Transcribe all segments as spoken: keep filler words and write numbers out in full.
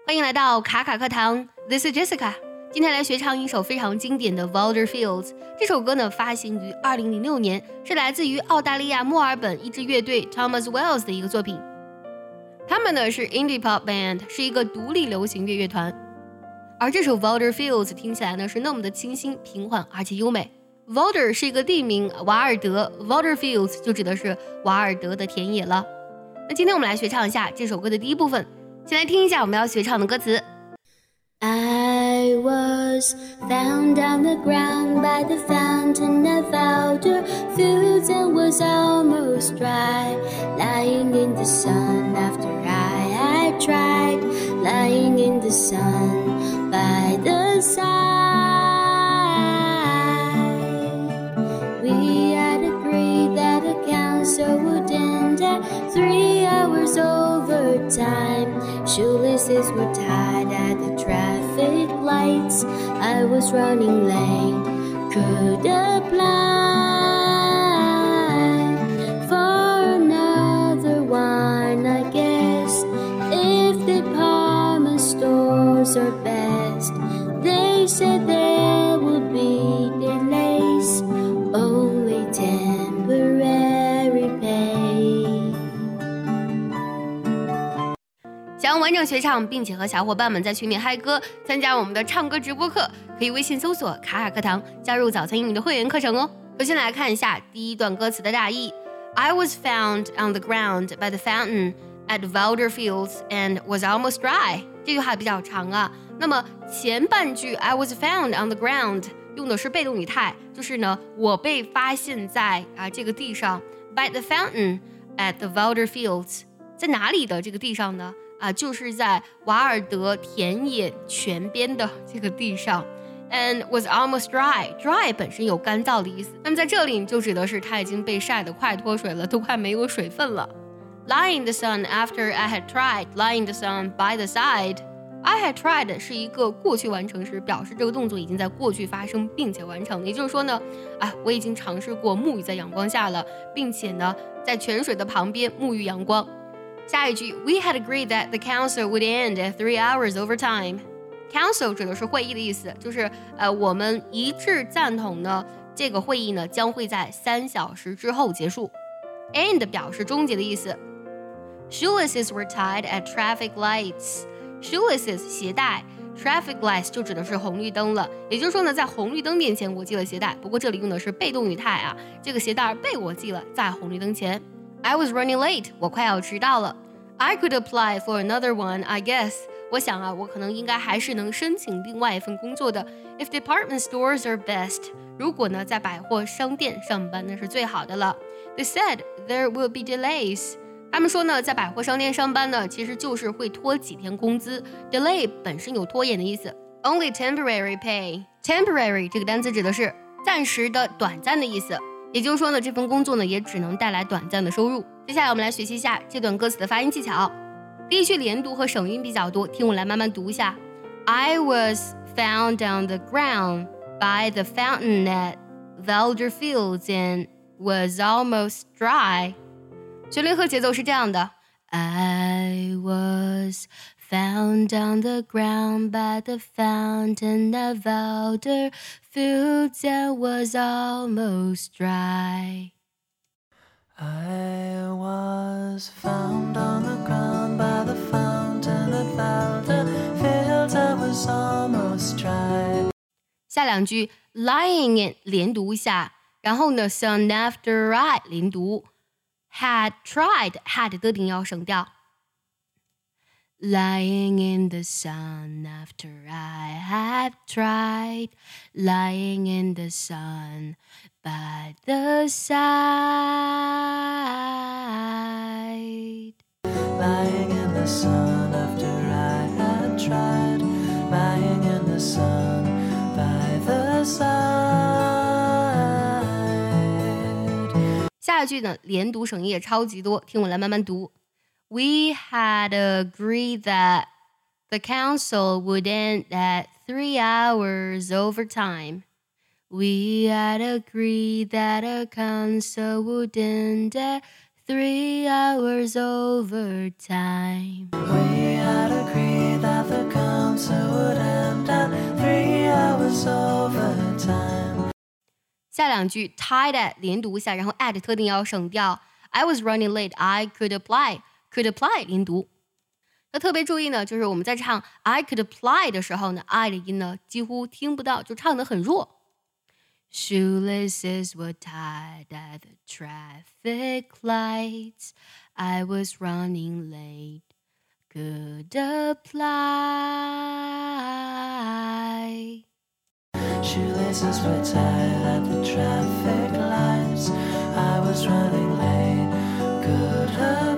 欢迎来到卡卡课堂 This is Jessica。 今天来学唱一首非常经典的 Wilder Fields。 这首歌呢发行于二零零六年，是来自于澳大利亚墨尔本一支乐队 Thomas Wells 的一个作品。他们呢是 Indie Pop Band， 是一个独立流行乐乐团。而这首 Wilder Fields 听起来呢是那么的清新平缓而且优美。 Wilder 是一个地名，瓦尔德 Wilder Fields 就指的是瓦尔德的田野了。那今天我们来学唱一下这首歌的第一部分，先来听一下我们要学唱的歌词。 I was found on the ground by the fountain of Wilder Fields and was almost dry, lying in the sun after I had tried, lying in the sun by the side. We had agreed that the council would end at three hours overtime. Shoelaces were tied at the traffic lights. I was running late, could apply for another one, I guess. If department stores are best, they said there would be delays, only temporary pay. 想要完整学唱并且和小伙伴们在群里嗨歌，参加我们的唱歌直播课，可以微信搜索卡卡课堂，加入早餐英语的会员课程哦。首先来看一下第一段歌词的大意。 I was found on the ground by the fountain at Wilder Fields and was almost dry。 这句话比较长啊，那么前半句 I was found on the ground 用的是被动语态，就是呢我被发现在啊这个地上 by the fountain at the Wilder Fields， 在哪里的这个地上呢？啊，就是在瓦尔德田野泉边的这个地上 and was almost dry。 dry 本身有干燥的意思，那么在这里就指的是它已经被晒得快脱水了，都快没有水分了。 Lie in the sun after I had tried, lie in the sun by the side。 I had tried 是一个过去完成时，表示这个动作已经在过去发生并且完成，也就是说呢，啊，我已经尝试过沐浴在阳光下了，并且呢在泉水的旁边沐浴阳光。下一句 We had agreed that the council would end at three hours overtime。 Council 指的是会议的意思，就是呃我们一致赞同呢这个会议呢将会在三小时之后结束。 End 表示终结的意思。 Shoelaces were tied at traffic lights。 Shoelaces 鞋带， traffic lights 就指的是红绿灯了，也就是说呢在红绿灯面前我系了鞋带，不过这里用的是被动语态啊，这个鞋带被我系了在红绿灯前。I was running late， 我快要迟到了。 I could apply for another one, I guess。 我想啊，我可能应该还是能申请另外一份工作的。 If department stores are best， 如果呢在百货商店上班那是最好的了。 They said there will be delays。 他们说呢在百货商店上班呢其实就是会拖几天工资。 Delay 本身有拖延的意思。 Only temporary pay。 Temporary 这个单词指的是暂时的短暂的意思，也就是说呢这份工作呢也只能带来短暂的收入。接下来我们来学习一下这段歌词的发音技巧。第一句连读和省音比较多，听我来慢慢读一下。 I was found on the ground by the fountain at Wilder Fields and was almost dry。 旋律和节奏是这样的。 I was found on the ground by the fountain of Wilder Fields and was almost dry。 I was found on the ground by the fountain of Wilder Fields and was almost dry。 下两句 lying in 连读一下，然后呢 sun after I 连读， had tried had 的音要省掉。Lying in the sun after I have tried, lying in the sun by the side. Lying in the sun after I had tried, lying in the sun by the side. 下一句呢，连读省音也超级多，听我来慢慢读。We had agreed that the council would end at three hours overtime. We had agreed that a council would end at three hours overtime. We had agreed that the once it would end at three hours overtime. 下两句 tied at 连读下，然后 at 特定要省掉。I was running late, I could apply, could apply 连读。那特别注意呢，就是我们在唱 I could apply 的时候呢 I 的音呢几乎听不到，就唱得很弱。Shoelaces were tied at the traffic lights. I was running late, could apply. Shoelaces were tied at the traffic lights. I was running late, could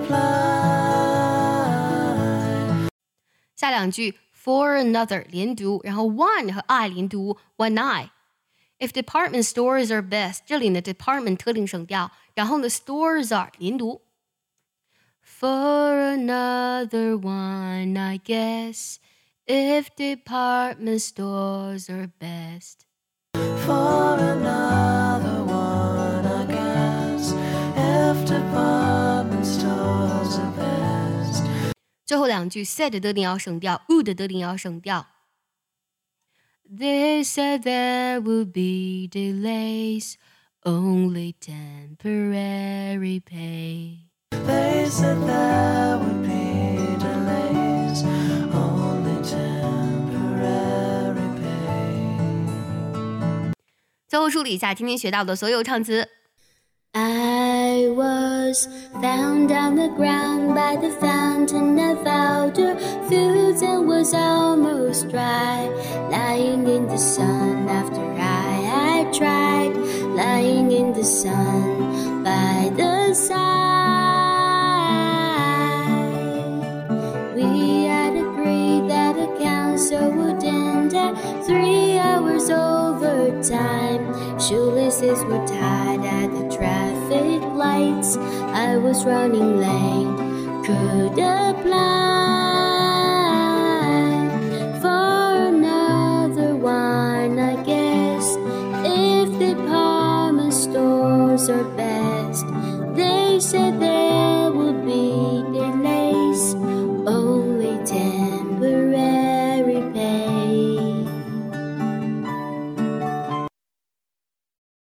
apply. 下两句 for another 连读，然后 one 和 I 连读 one I。If department stores are best， 这里呢 department 特定省掉，然后呢 stores are 连读。For another one, I guess, if department stores are best. For another one, I guess, if department stores are best. 最后两句 said 的定要省掉 would 的定要省掉。They said there would be delays, only temporary pay. They said there would be delays, only temporary pay. 最后梳理一下今天学到的所有唱词。 I was found on the ground by the fountain of outer fields and was almost dry, lying in the sun after I had tried, lying in the sun by the side. We had agreed that the council would end at three hours overtime. Shoelaces were tied at the traffic lights. I was running late, could apply.